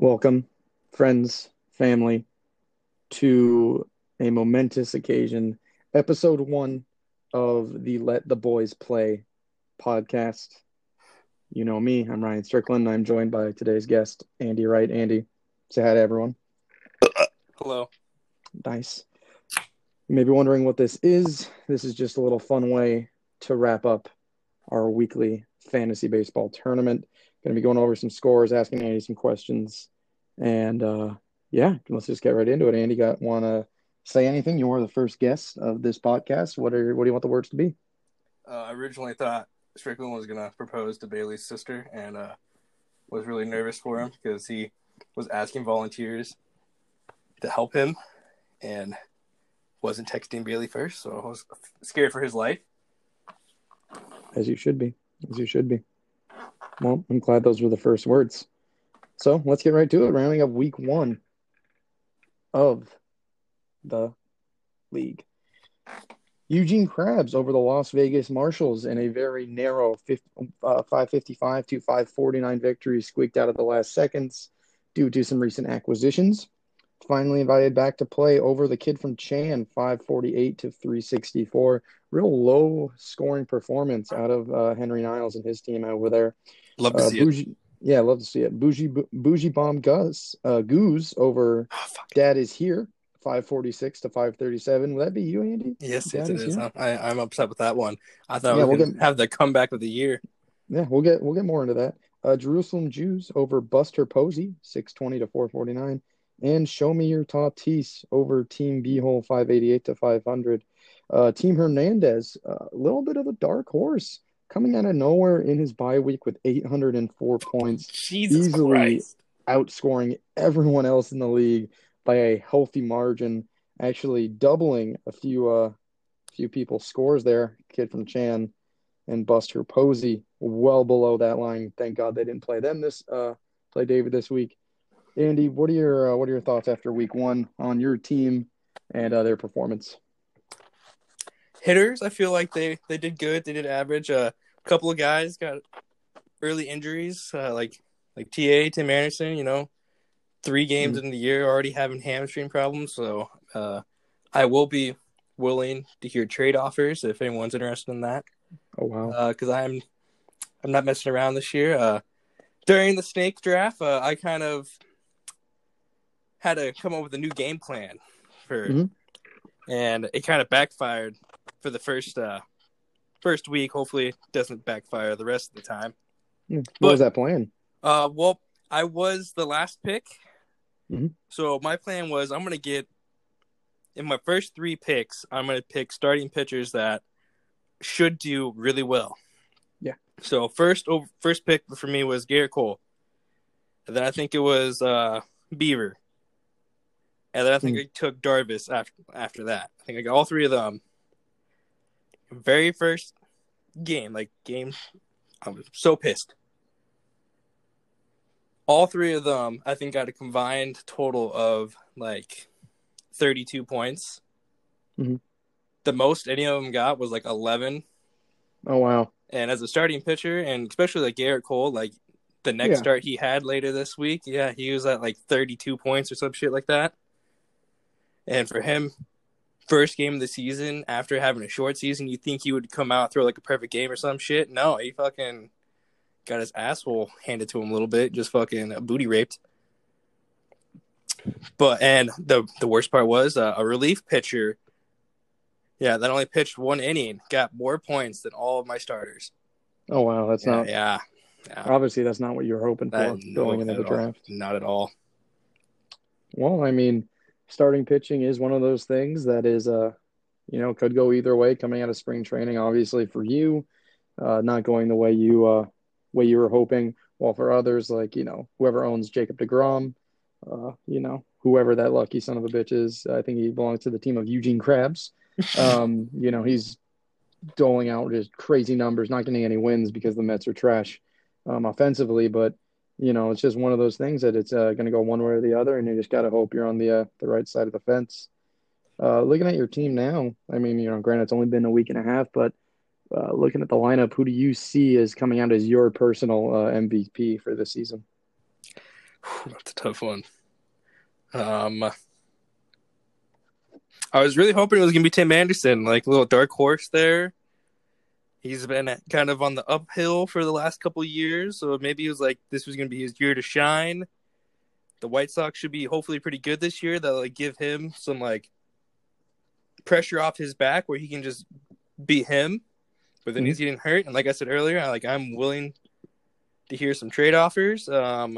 Welcome, friends, family, to a momentous occasion, episode one of the Let the Boys Play podcast. You know me, I'm Ryan Strickland. I'm joined by today's guest, Andy Wright. Andy, say hi to everyone. Hello. Nice. You may be wondering what this is. This is just a little fun way to wrap up our weekly fantasy baseball tournament. Going to be going over some scores, asking Andy some questions. And let's just get right into it. Andy, want to say anything? You are the first guest of this podcast. What do you want the words to be? I originally thought Strickland was going to propose to Bailey's sister and was really nervous for him because he was asking volunteers to help him and wasn't texting Bailey first, so I was scared for his life. As you should be. As you should be. Well, I'm glad those were the first words. So let's get right to it. Rounding up week one of the league. Eugene Krabs over the Las Vegas Marshals in a very narrow 555 to 549 victory, squeaked out at the last seconds due to some recent acquisitions. Finally invited back to play over the kid from Chan, 548 to 364. Real low scoring performance out of Henry Niles and his team over there. Love to see it. Yeah, love to see it. Bougie Bomb Goose over Dad is Here, 546 to 537. Would that be you, Andy? Yes, Dad it is. I'm upset with that one. I thought we could have the comeback of the year. Yeah, we'll get more into that. Jerusalem Jews over Buster Posey, 620 to 449. And Show Me Your Tatis over Team B-Hole, 588 to 500. Team Hernandez, a little bit of a dark horse, coming out of nowhere in his bye week with 804 points. Jesus easily Christ. Outscoring everyone else in the league by a healthy margin, actually doubling a few people's scores there. Kid from Chan and Buster Posey well below that line. Thank God they didn't play David this week. Andy, what are your thoughts after week one on your team and their performance? Hitters, I feel like they did good. They did average. A couple of guys got early injuries, like Tim Anderson. 3 games in the year already having hamstring problems. So I will be willing to hear trade offers if anyone's interested in that. Oh wow! Because I'm not messing around this year. During the snake draft, I kind of had to come up with a new game plan and it kind of backfired for the first week. Hopefully it doesn't backfire the rest of the time. What was that plan? Well, I was the last pick. Mm-hmm. So my plan was I'm going to get, in my first 3 picks, I'm going to pick starting pitchers that should do really well. Yeah. So first pick for me was Garrett Cole. And then I think it was Beaver. And then I think I took Darvish after that. I think I got all 3 of them. Very first game, I was so pissed. All 3 of them, I think, got a combined total of 32 points. Mm-hmm. The most any of them got was 11. Oh wow! And as a starting pitcher, and especially Garrett Cole, the next start he had later this week, he was at 32 points or some shit like that. And for him, first game of the season, after having a short season, you think he would come out, throw a perfect game or some shit. No, he fucking got his asshole handed to him a little bit, just fucking booty raped. And the worst part was a relief pitcher, that only pitched 1 inning, got more points than all of my starters. Oh wow, that's not. Yeah. Obviously, that's not what you were hoping for going into the draft. Not at all. Well, I mean, starting pitching is one of those things that is, could go either way coming out of spring training. Obviously, for you, not going the way you were hoping. Well, for others, whoever owns Jacob deGrom, whoever that lucky son of a bitch is, I think he belongs to the team of Eugene Krabs. He's doling out just crazy numbers, not getting any wins because the Mets are trash offensively, but it's just one of those things that it's going to go one way or the other, and you just got to hope you're on the right side of the fence. Looking at your team now, I mean, granted it's only been a week and a half, but looking at the lineup, who do you see as coming out as your personal MVP for this season? That's a tough one. I was really hoping it was gonna be Tim Anderson, like a little dark horse there. He's been kind of on the uphill for the last couple of years, so maybe he was like this was gonna be his year to shine. The White Sox should be hopefully pretty good this year. That'll like give him some like pressure off his back where he can just be him. But then he's getting hurt, and like I said earlier, I'm willing to hear some trade offers.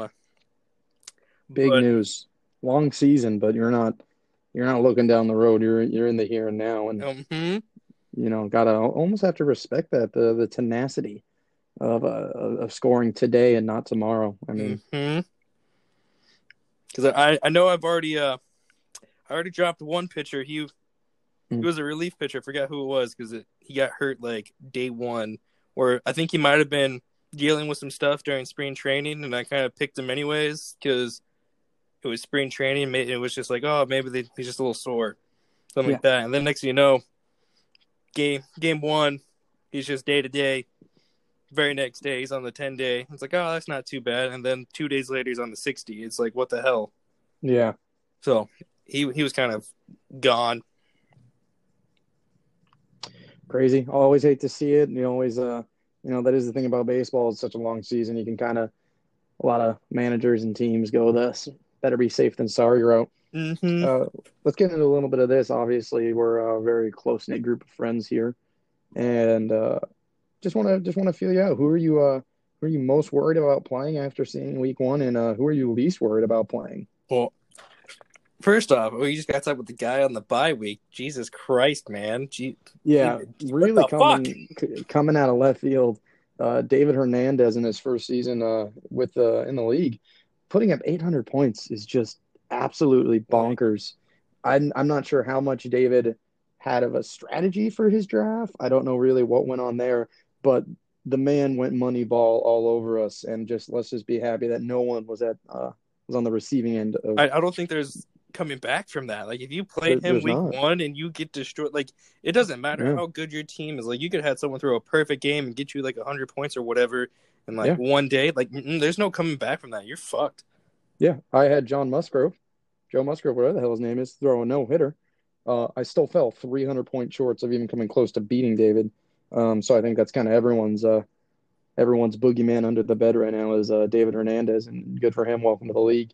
Big news, long season, but you're not looking down the road. You're in the here and now, and gotta almost have to respect that the tenacity of scoring today and not tomorrow. I mean, because I know I already dropped one pitcher. He was a relief pitcher. I forgot who it was because he got hurt like day one, or I think he might have been dealing with some stuff during spring training, and I kind of picked him anyways because it was spring training. It was just like, oh, maybe he's just a little sore, something like that. And then next thing you know, game one, he's just day to day. Very next day, he's on the 10-day. It's like, oh, that's not too bad. And then 2 days later, he's on the 60. It's like, what the hell? Yeah. So he was kind of gone. Crazy. I always hate to see it. You always, that is the thing about baseball. It's such a long season. You can a lot of managers and teams go this. Better be safe than sorry route. Let's get into a little bit of this. Obviously, we're a very close-knit group of friends here. And just want to feel you out. Who are you most worried about playing after seeing week one, and who are you least worried about playing? Well, first off, we just got to talk with the guy on the bye week. Jesus Christ, man! Really coming out of left field. David Hernandez in his first season in the league, putting up 800 points is just absolutely bonkers. I'm not sure how much David had of a strategy for his draft. I don't know really what went on there, but the man went money ball all over us, and let's just be happy that no one was on the receiving end of. I don't think there's coming back from that. Like if you played him week one and you get destroyed, like it doesn't matter how good your team is. Like you could have someone throw a perfect game and get you like 100 points or whatever in one day. Like there's no coming back from that. You're fucked. Yeah, I had Joe Musgrove, whatever the hell his name is, throw a no-hitter. I still fell 300 point shorts of even coming close to beating David. So I think that's kind of everyone's boogeyman under the bed right now is David Hernandez, and good for him. Welcome to the league.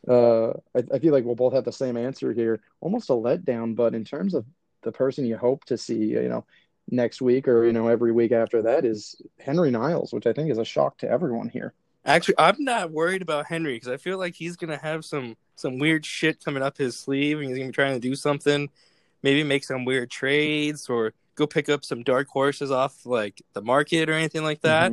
I feel like we'll both have the same answer here. Almost a letdown, but in terms of the person you hope to see, next week or every week after that is Henry Niles, which I think is a shock to everyone here. Actually, I'm not worried about Henry because I feel like he's gonna have some weird shit coming up his sleeve, and he's gonna be trying to do something, maybe make some weird trades or go pick up some dark horses off like the market or anything like that.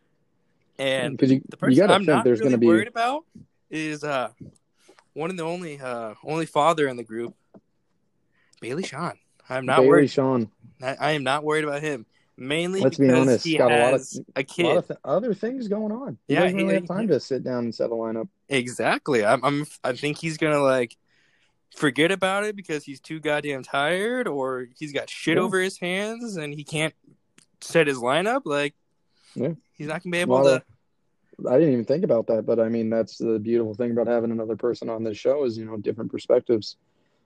And the person I'm not really worried about is one and the only father in the group, Bailey Shawn. I'm not worried. Shawn. I am not worried about him. Mainly Let's because be honest, he got has a kid. A lot of other things going on. He doesn't really have time to sit down and set a lineup. Exactly. I think he's gonna like forget about it because he's too goddamn tired, or he's got shit over his hands and he can't set his lineup. Like, he's not gonna be able to. I didn't even think about that, but I mean that's the beautiful thing about having another person on this show is different perspectives.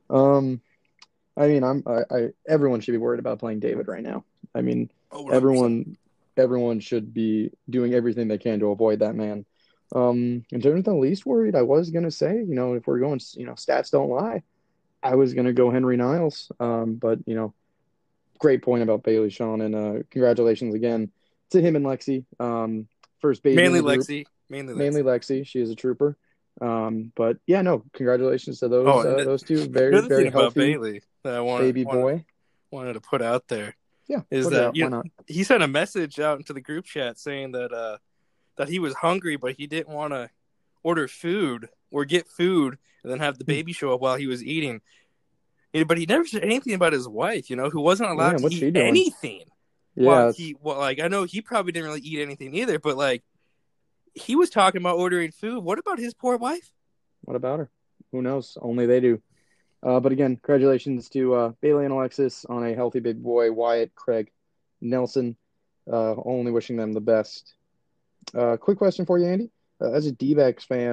I mean, everyone should be worried about playing David right now. I mean, 100%. Everyone should be doing everything they can to avoid that man. In terms of the least worried, I was gonna say, if we're going, stats don't lie, I was gonna go Henry Niles. But great point about Bailey Shawn, and congratulations again to him and Lexi. First baby. Mainly Lexi. She is a trooper. But yeah, no, congratulations to those two. Very, very healthy about Bailey that I wanted to put out there. Yeah, is that why not? He sent a message out into the group chat saying that he was hungry, but he didn't want to order food or get food and then have the baby show up while he was eating. But he never said anything about his wife, who wasn't allowed to eat anything. Yeah, I know he probably didn't really eat anything either, but like he was talking about ordering food. What about his poor wife? What about her? Who knows? Only they do. But again, congratulations to Bailey and Alexis on a healthy big boy, Wyatt, Craig, Nelson. Only wishing them the best. Quick question for you, Andy. As a D-backs fan,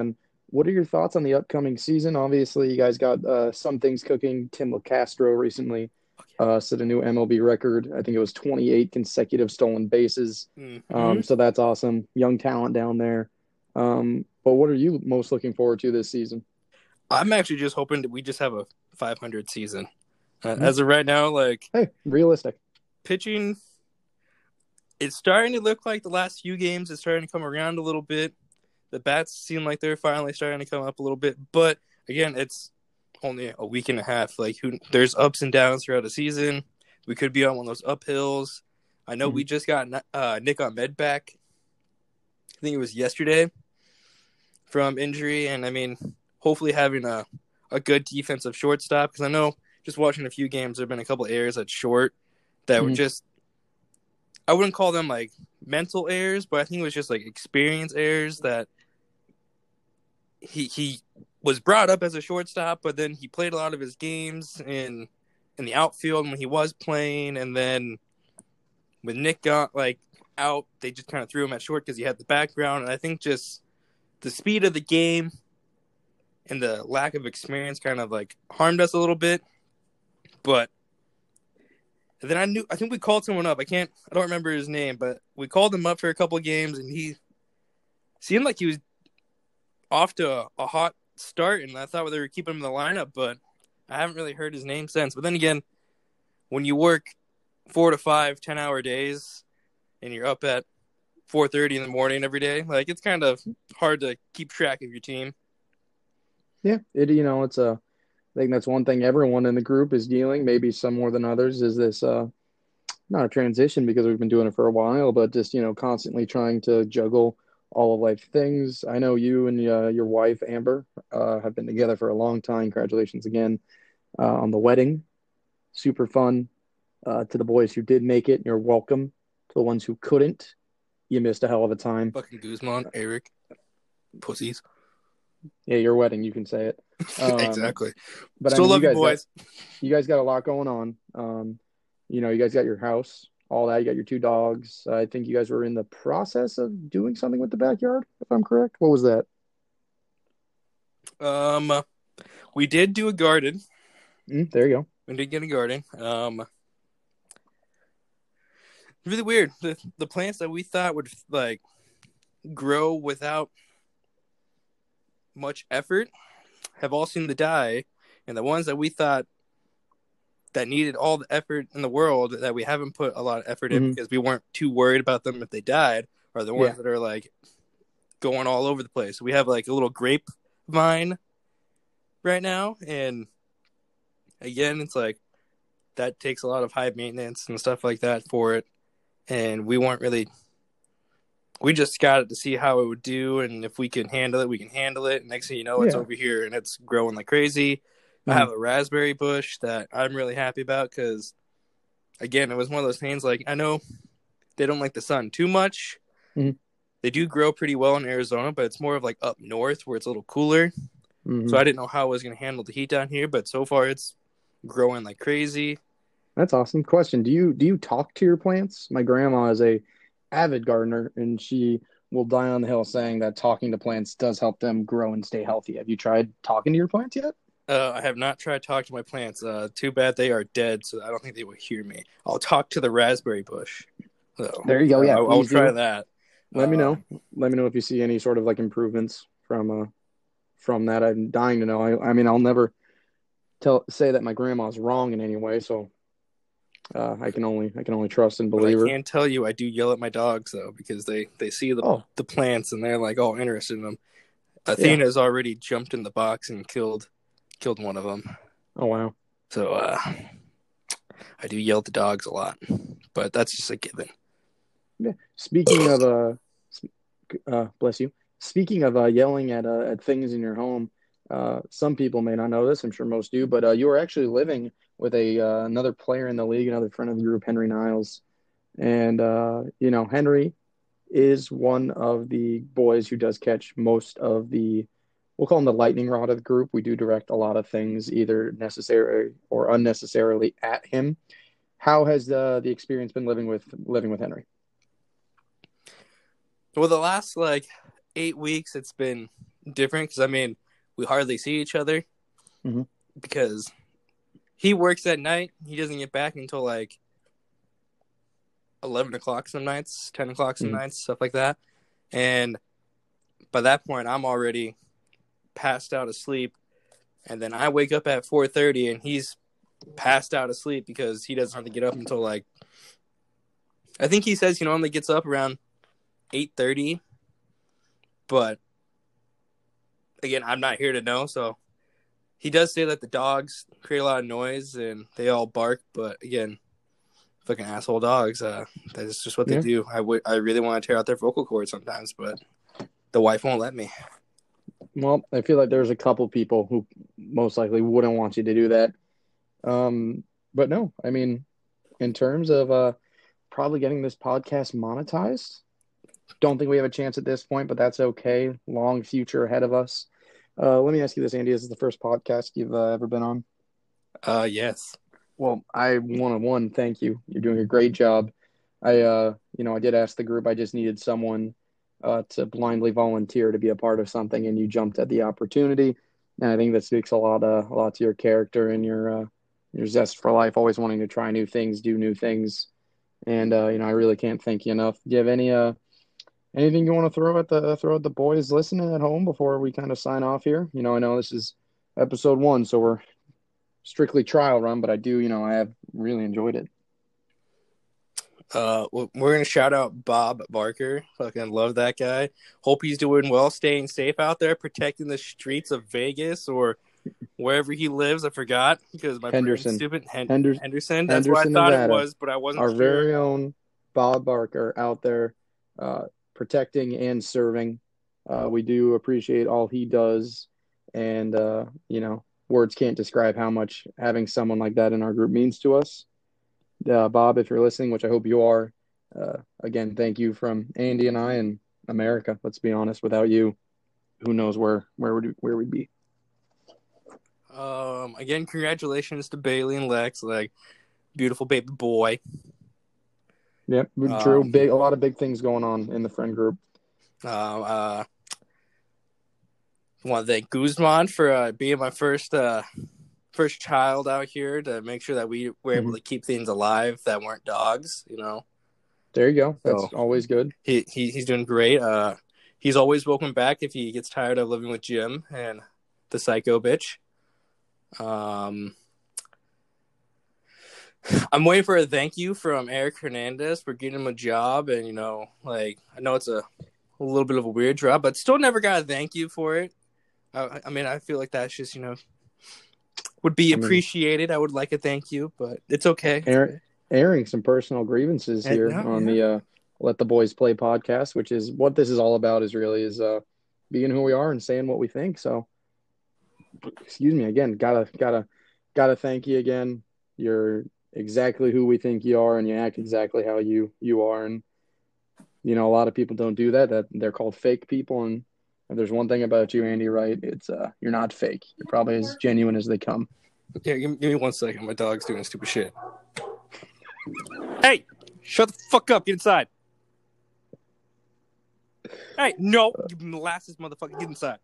What are your thoughts on the upcoming season? Obviously, you guys got some things cooking. Tim LeCastro recently set a new MLB record. I think it was 28 consecutive stolen bases. Mm-hmm. So that's awesome. Young talent down there. But what are you most looking forward to this season? I'm actually just hoping that we just have a 500 season. Hmm. As of right now, like Hey, realistic. pitching, it's starting to look like the last few games is starting to come around a little bit. The bats seem like they're finally starting to come up a little bit, but again, it's only a week and a half. Like, there's ups and downs throughout the season. We could be on one of those uphills. I know Hmm. we just got Nick Ahmed back. I think it was yesterday from injury, and I mean, hopefully having a good defensive shortstop, because I know just watching a few games, there have been a couple errors at short that were Hmm. just, I wouldn't call them like mental errors, but I think it was just like experience errors that he was brought up as a shortstop, but then he played a lot of his games in the outfield when he was playing, and then when Nick got like out, they just kind of threw him at short because he had the background, and I think just the speed of the game and the lack of experience kind of like harmed us a little bit. But then I think we called someone up. I don't remember his name, but we called him up for a couple of games, and he seemed like he was off to a hot start, and I thought they were keeping him in the lineup, but I haven't really heard his name since. But then again, when you work 4 to 5 10-hour days and you're up at 4:30 in the morning every day, like it's kind of hard to keep track of your team. Yeah, it's I think that's one thing everyone in the group is dealing, maybe some more than others, is this not a transition because we've been doing it for a while, but just, constantly trying to juggle all of life things. I know you and your wife, Amber, have been together for a long time. Congratulations again on the wedding. Super fun. To the boys who did make it, you're welcome. To the ones who couldn't, you missed a hell of a time. Fucking Guzman, Eric, pussies. Yeah, your wedding, you can say it. Um, Exactly. but I Still mean, love you, boys. you guys got a lot going on. You guys got your house, all that. You got your two dogs. I think you guys were in the process of doing something with the backyard, if I'm correct. What was that? Um, we did do a garden. There you go. We did get a garden. Really weird. The plants that we thought would like grow without much effort have all seemed to die, and the ones that we thought that needed all the effort in the world that we haven't put a lot of effort in Hmm. because we weren't too worried about them if they died are the Yeah, ones that are like going all over the place. We have like a little grapevine right now, and again, it's like that takes a lot of high maintenance and stuff like that for it. And we just got it to see how it would do, and if we can handle it, we can handle it. And next thing you know, it's yeah. over here and it's growing like crazy. I Hmm. have a raspberry bush that I'm really happy about because, again, it was one of those things like I know they don't like the sun too much. Hmm. They do grow pretty well in Arizona, but it's more of like up north where it's a little cooler. So Hmm. I didn't know how I was going to handle the heat down here, but so far it's growing like crazy. That's awesome. Question: Do you talk to your plants? My grandma is a avid gardener, and she will die on the hill saying that talking to plants does help them grow and stay healthy. Have you tried talking to your plants yet? I have not tried to talk to my plants. Too bad they are dead, so I don't think they will hear me. I'll talk to the raspberry bush, though. There you go. Yeah, I will please try do. that. Let me Uh, know. Let me know if you see any sort of like improvements from that. I'm dying to know. I mean, I'll never say that my grandma's wrong in any way, so I can only trust and but I believe her. can tell you, I do yell at my dogs though because they see Oh, the plants and they're like all interested in them. yeah. Athena has already jumped in the box and killed one of them. Oh, wow. So I do yell at the dogs a lot, but that's just a given. Yeah. Speaking of bless you. Speaking of yelling at things in your home, some people may not know this. I'm sure most do, but you are actually living with a another player in the league, another friend of the group, Henry Niles, and Henry is one of the boys who does catch most of the, we'll call him the lightning rod of the group. We do direct a lot of things, either necessary or unnecessarily, at him. How has the experience been living with Henry? Well, the last like 8 weeks, it's been different because, I mean, we hardly see each other mm-hmm. because he works at night. He doesn't get back until like 11 o'clock some nights, 10 o'clock some nights, stuff like that. And by that point, I'm already passed out asleep. And then I wake up at 4:30 and he's passed out asleep because he doesn't have to get up until like, I think he says he normally gets up around 8:30. But again, I'm not here to know. So he does say that the dogs create a lot of noise and they all bark. But again, fucking asshole dogs. That's just what they do. I really want to tear out their vocal cords sometimes, but the wife won't let me. Well, I feel like there's a couple people who most likely wouldn't want you to do that. But no, I mean, in terms of probably getting this podcast monetized, don't think we have a chance at this point, but that's okay. Long future ahead of us. Let me ask you this, Andy. Is this the first podcast you've ever been on? Yes. Well, I want to thank you. You're doing a great job. I did ask the group. I just needed someone to blindly volunteer to be a part of something, and you jumped at the opportunity. And I think that speaks a lot to your character and your zest for life, always wanting to try new things, do new things. And I really can't thank you enough. Do you have anything you want to throw at the boys listening at home before we kind of sign off here? I know this is episode 1, so we're strictly trial run, but I have really enjoyed it. We're gonna shout out Bob Barker. Fucking love that guy. Hope he's doing well, staying safe out there, protecting the streets of Vegas or wherever he lives. I forgot because my brain's stupid. Henderson. That's what I thought Nevada. It was, but I wasn't Our sure. very own Bob Barker out there, protecting and serving. We do appreciate all he does, and words can't describe how much having someone like that in our group means to us. Bob, if you're listening, which I hope you are, again, thank you from Andy and I and America. Let's be honest, without you, who knows where we'd be. Again, congratulations to Bailey and Lex, like beautiful baby boy. Yep, true. A lot of big things going on in the friend group. I want to thank Guzman for being my first child out here to make sure that we were able to keep things alive that weren't dogs. There you go. That's always good. He's doing great. He's always welcome back if he gets tired of living with Jim and the psycho bitch. I'm waiting for a thank you from Eric Hernandez for getting him a job, and I know it's a little bit of a weird job, but still never got a thank you for it. I mean, I feel like that's just would be appreciated. I would like a thank you, but it's okay. Airing some personal grievances here on the Let the Boys Play podcast, which is what this is all about. Is being who we are and saying what we think. So, excuse me again. Gotta thank you again. You're exactly who we think you are, and you act exactly how you are. And a lot of people don't do that. That they're called fake people. And if there's one thing about you, Andy, right? It's you're not fake. You're probably as genuine as they come. Yeah, give me 1 second. My dog's doing stupid shit. Hey, shut the fuck up. Get inside. Hey, no. You molasses motherfucker. Get inside.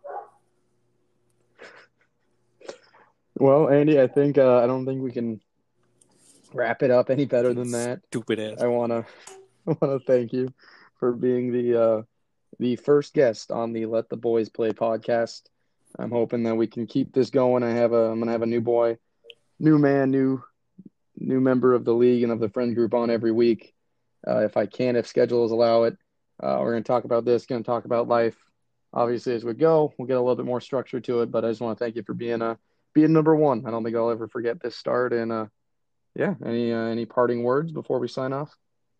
Well, Andy, I think I don't think we can wrap it up any better than that. Stupid ass. I wanna thank you for being the first guest on the Let the Boys Play podcast. I'm hoping that we can keep this going. I'm gonna have a new boy, new man, new member of the league and of the friend group on every week, if I can, if schedules allow it. We're gonna talk about this. Gonna talk about life. Obviously, as we go, we'll get a little bit more structure to it. But I just want to thank you for being number one. I don't think I'll ever forget this start. And any parting words before we sign off?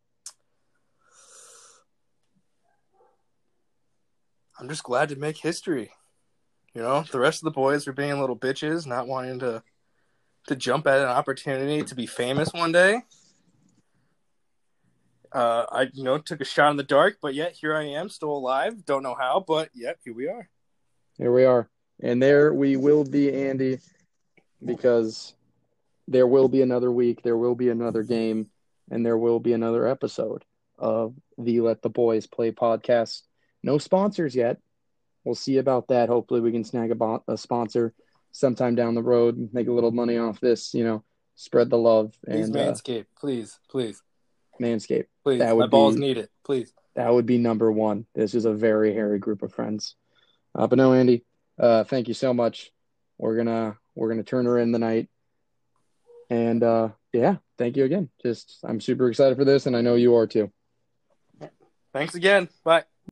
I'm just glad to make history. The rest of the boys were being little bitches, not wanting to jump at an opportunity to be famous one day. I took a shot in the dark, but yet here I am, still alive. Don't know how, but yet here we are. Here we are. And there we will be, Andy, because there will be another week, there will be another game, and there will be another episode of the Let the Boys Play podcast. No sponsors yet. we'll see about that. Hopefully, we can snag a sponsor sometime down the road, make a little money off this. Spread the love Please, and Manscaped. Please, please, Manscaped. please. That My would balls be need it. Please. that would be number one. This is a very hairy group of friends. But no, Andy, thank you so much. We're gonna turn her in the night, and yeah, thank you again. I'm super excited for this, and I know you are too. Thanks again. Bye.